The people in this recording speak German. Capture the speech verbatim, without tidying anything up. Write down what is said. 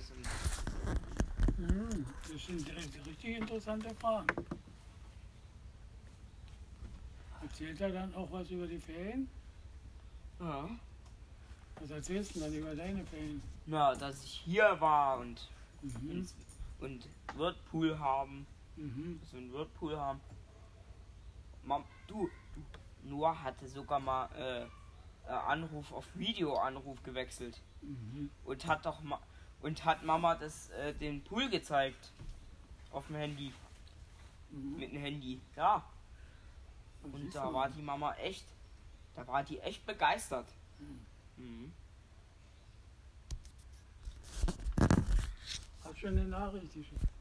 Und Hm, das sind richtig, richtig interessante Fragen. Erzählt er dann auch was über die Ferien? ja. Was erzählst du denn dann über deine Ferien? Na, dass ich hier war und, Mhm. und Whirlpool haben. Mhm. Dass wir einen Whirlpool haben. Mam, du, du, Noah hatte sogar mal äh, äh, Anruf auf Videoanruf gewechselt. Mhm. Und hat doch ma und hat Mama das äh, den Pool gezeigt. Auf dem Handy. Mhm. Mit dem Handy. Ja. Und Und siehst da du war mal. die Mama echt. Da war die echt begeistert. Mhm. Hast schon eine Nachricht geschickt.